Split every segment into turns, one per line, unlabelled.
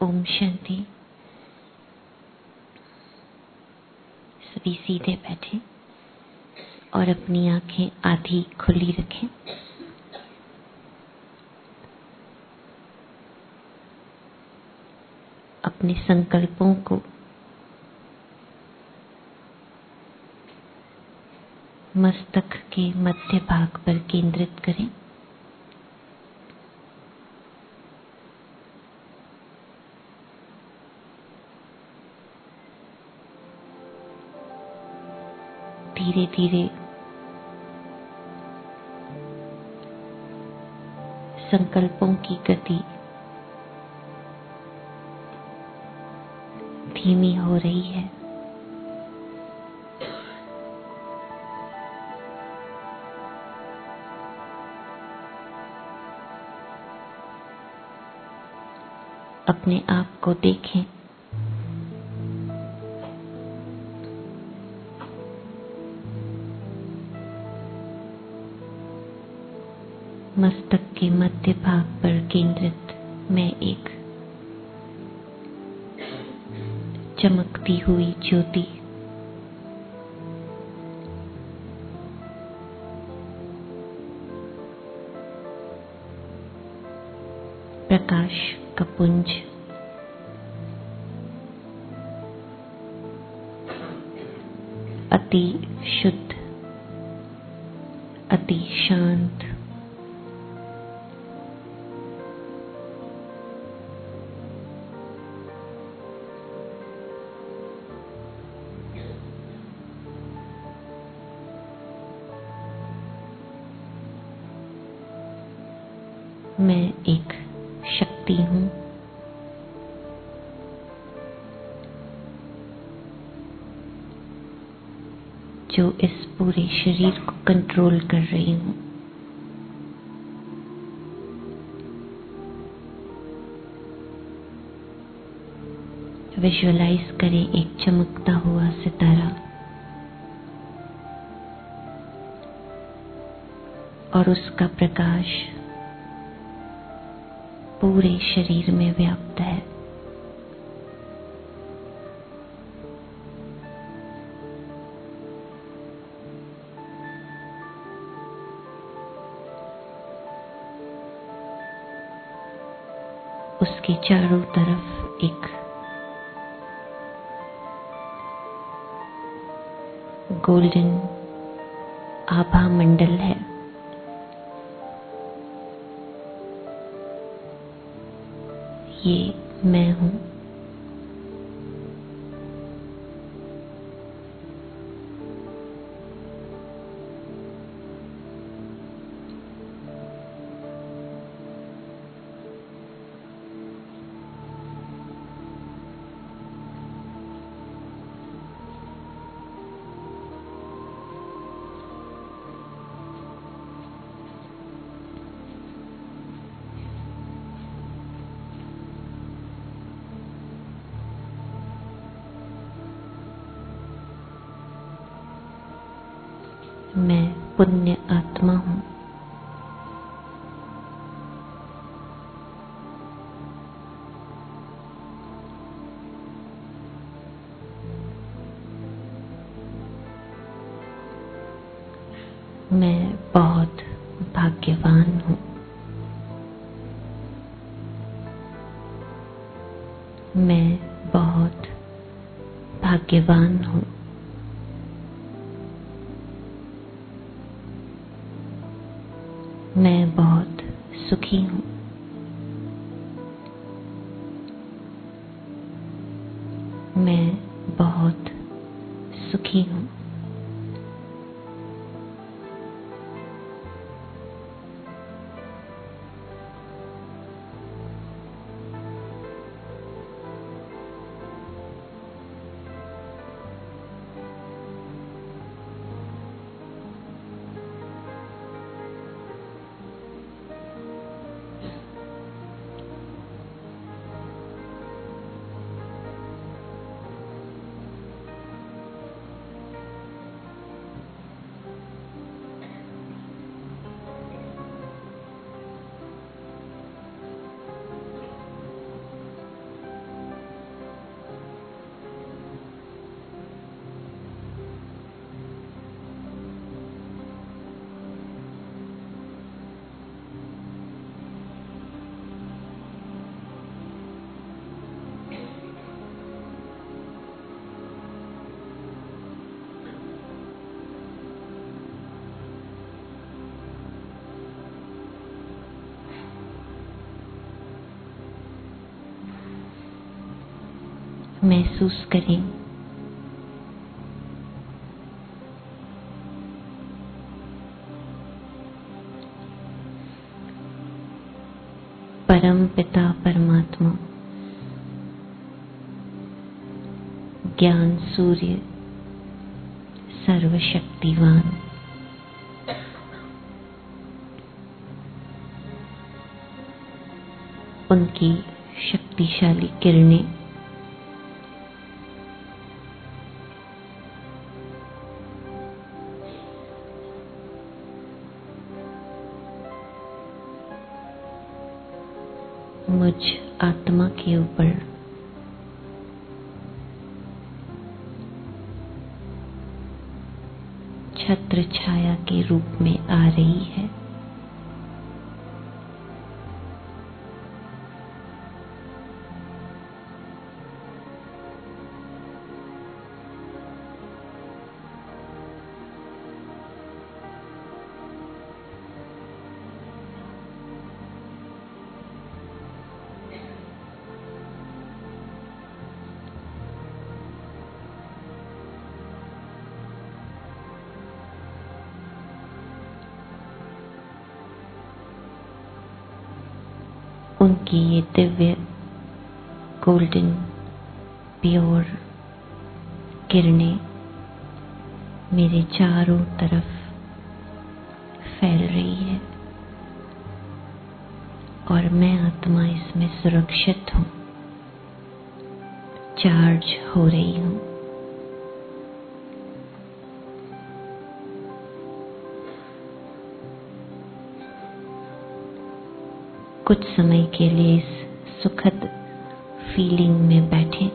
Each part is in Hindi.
ओम शांति। सभी सीधे बैठे और अपनी आंखें आधी खुली रखें। अपने संकल्पों को मस्तक के मध्य भाग पर केंद्रित करें। धीरे धीरे संकल्पों की गति धीमी हो रही है। अपने आप को देखें। मस्तक के मध्य भाग पर केंद्रित मैं एक चमकती हुई ज्योति प्रकाश का पुंज अति शुद्ध, अति शांत, मैं एक शक्ति हूँ। जो इस पूरे शरीर को कंट्रोल कर रही हूँ। विजुअलाइज करें एक चमकता हुआ सितारा और उसका प्रकाश पूरे शरीर में व्याप्त है। उसके चारों तरफ एक गोल्डन आभा मंडल है। ये मैं हूँ। मैं पुण्य आत्मा हूँ। मैं बहुत भाग्यवान हूँ। मैं बहुत भाग्यवान हूँ। मैं बहुत सुखी हूँ। मैं बहुत सुखी हूँ। महसूस करें परम पिता परमात्मा ज्ञान सूर्य सर्वशक्तिवान उनकी शक्तिशाली किरणें मुझ आत्मा के ऊपर छत्र छाया के रूप में आ रही है। उनकी ये दिव्य गोल्डन प्योर किरणें मेरे चारों तरफ फैल रही है और मैं आत्मा इसमें सुरक्षित हूँ, चार्ज हो रही हूँ। कुछ समय के लिए इस सुखद फीलिंग में बैठें।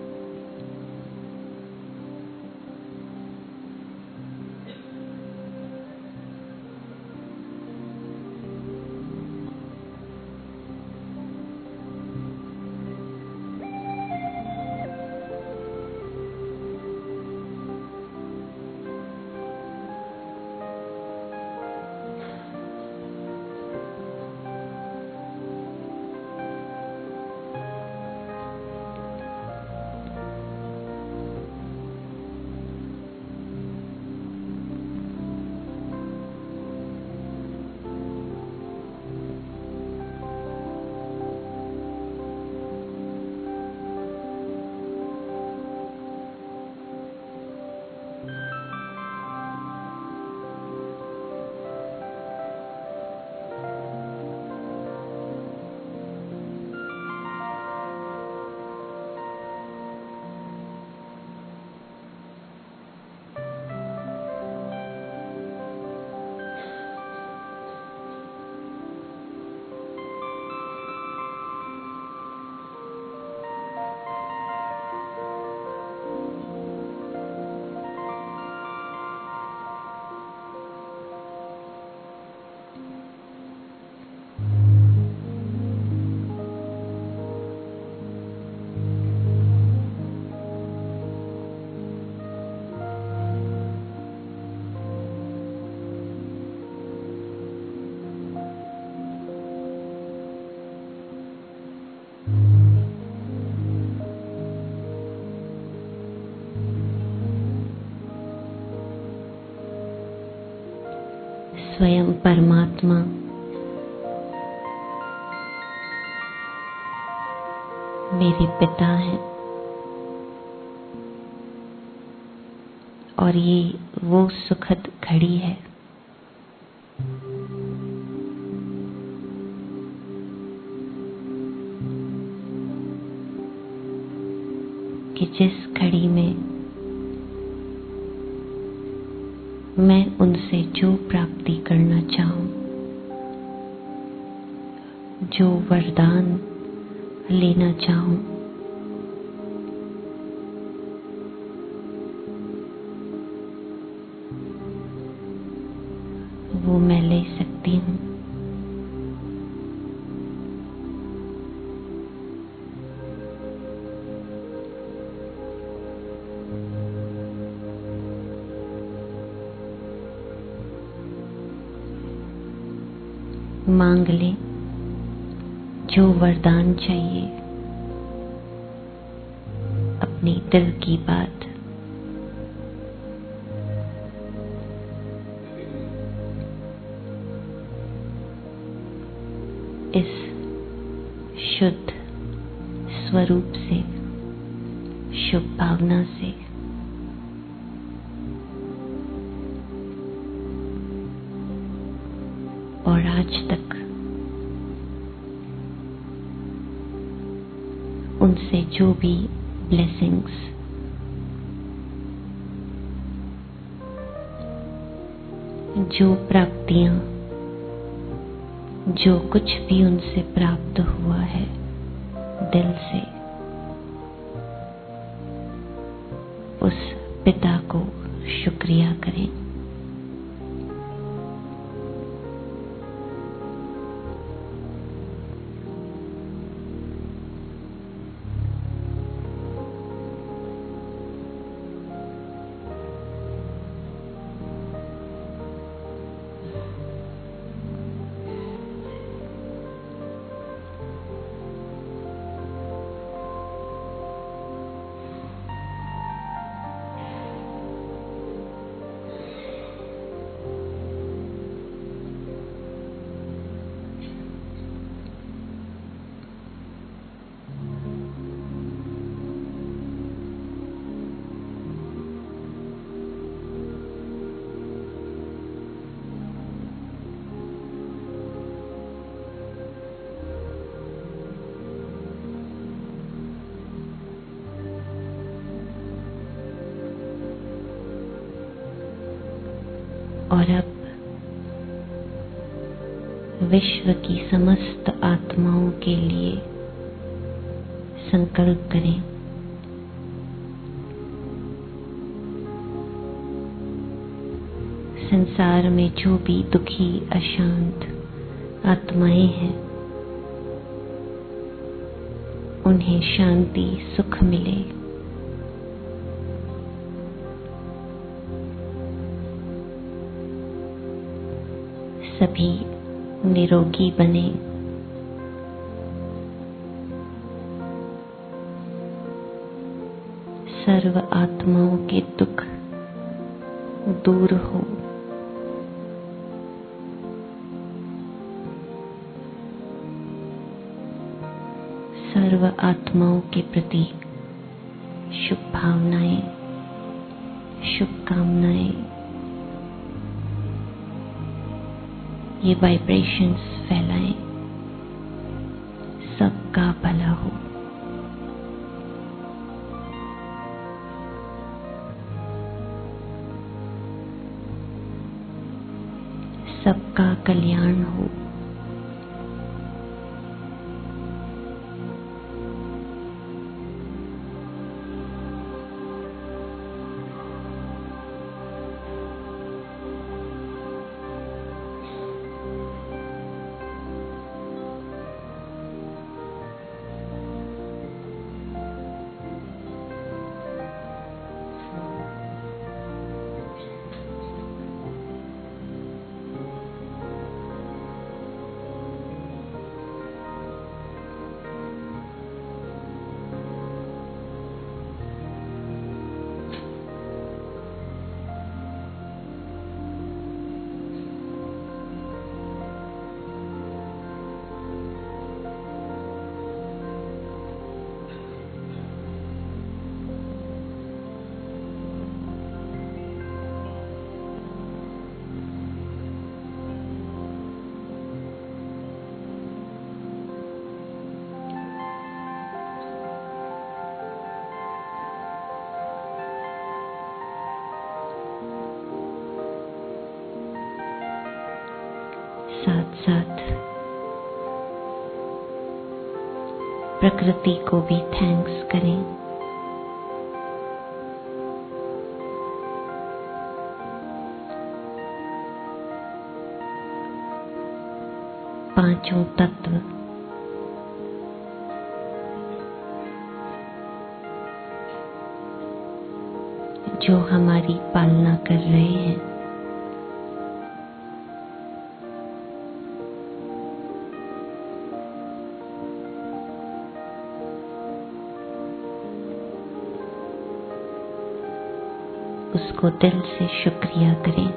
स्वयं परमात्मा मेरे पिता हैं और ये वो सुखद घड़ी है कि जिस घड़ी में मैं उनसे जो प्राप्ति करना चाहूं, जो वरदान लेना चाहूं, वो मैं ले सकती हूँ। मांग ले जो वरदान चाहिए, अपने दिल की बात। इस शुद्ध स्वरूप से, शुभ भावना से और आज तक उनसे जो भी ब्लेसिंग्स, जो प्राप्तियां, जो कुछ भी उनसे प्राप्त हुआ है, दिल से उस पिता को शुक्रिया करें। और अब विश्व की समस्त आत्माओं के लिए संकल्प करें। संसार में जो भी दुखी, अशांत आत्माएं हैं, उन्हें शांति, सुख मिले। सभी निरोगी बने। सर्व आत्माओं के दुख दूर हो। सर्व आत्माओं के प्रति शुभ भावनाएं, शुभकामनाएं, ये वाइब्रेशंस फैलाएं। सबका भला हो। सबका कल्याण हो। साथ साथ प्रकृति को भी थैंक्स करें। पांचों तत्व जो हमारी पालना कर रहे हैं। उसको दिल से शुक्रिया करें।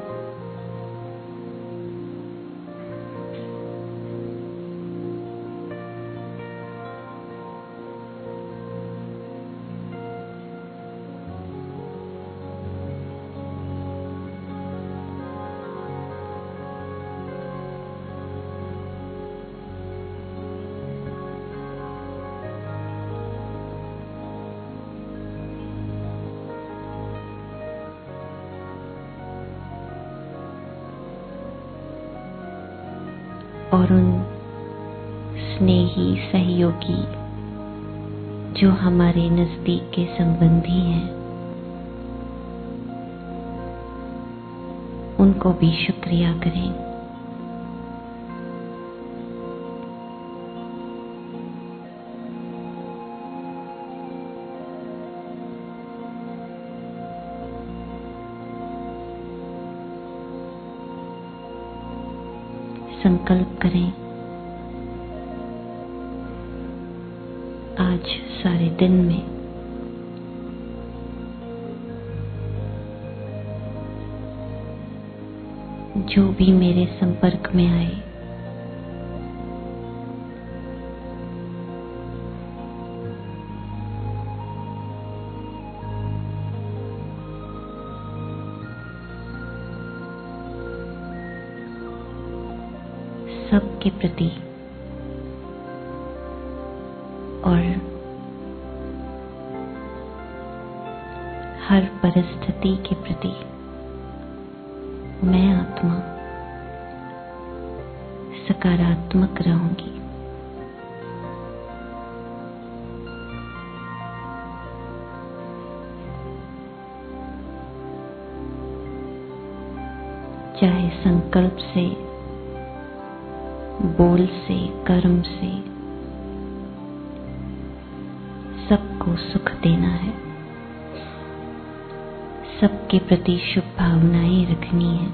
और उन स्नेही सहयोगी जो हमारे नजदीक के संबंधी हैं, उनको भी शुक्रिया करें। संकल्प करें, आज सारे दिन में जो भी मेरे संपर्क में आए, सबके प्रति और हर परिस्थिति के प्रति मैं आत्मा सकारात्मक रहूंगी। चाहे संकल्प से, बोल से, कर्म से, सबको सुख देना है, सबके प्रति शुभ भावनाएं रखनी है।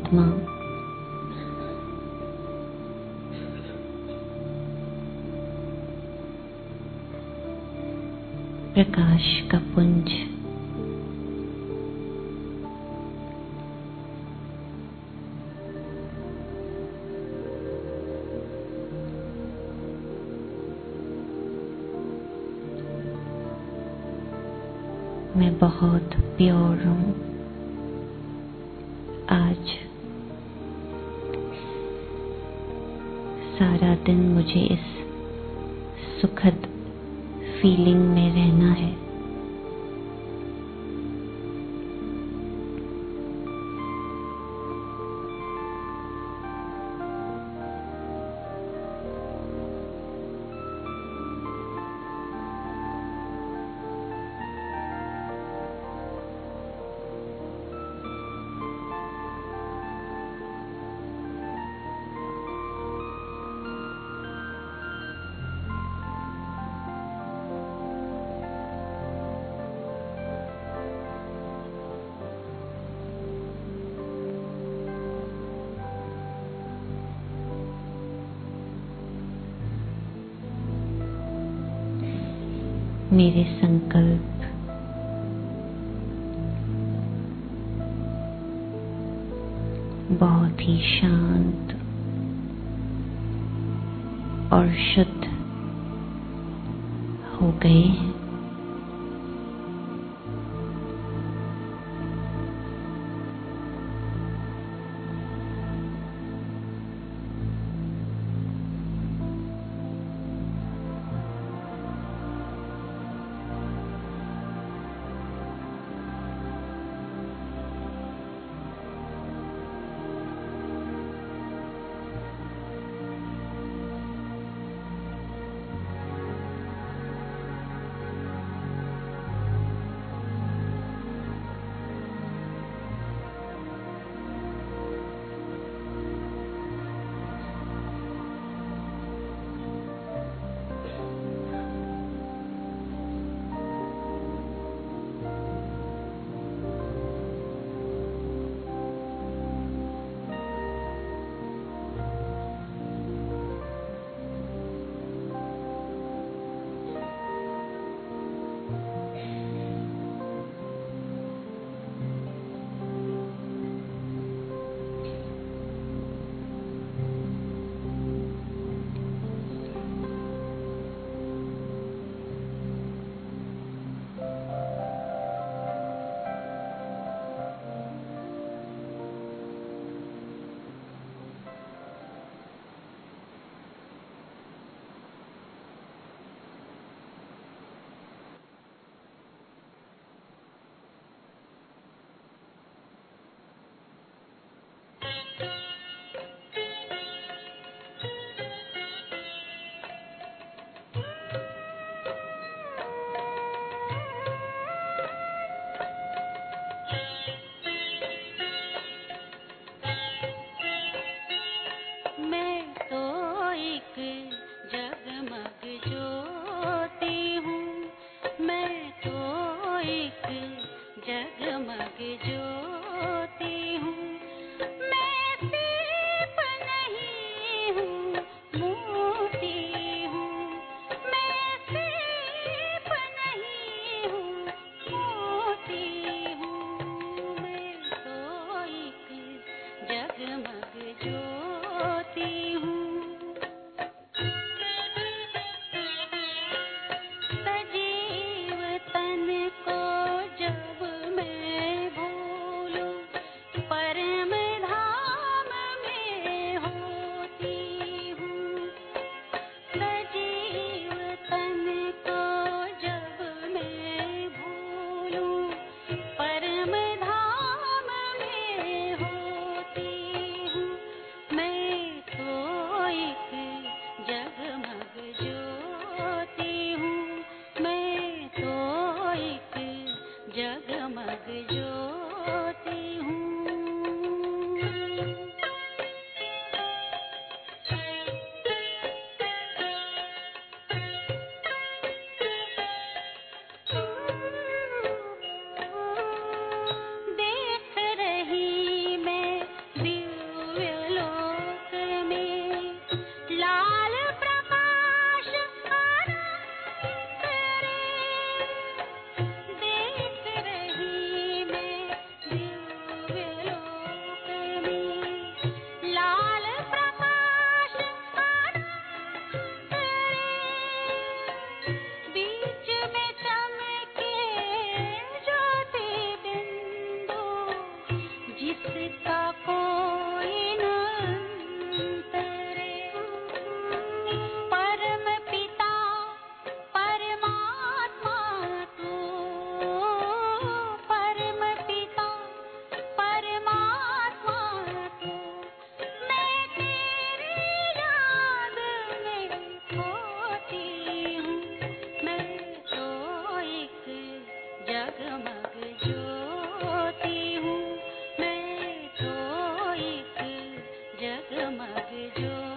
आत्मा प्रकाश का पुंज मैं बहुत प्योर हूँ। आज सारा दिन मुझे इस सुखद फीलिंग में रहना है। मेरे संकल्प बहुत ही शांत और शुद्ध हो गए हैं।
जगमग ज्योति हूँ मैं। डगमग जो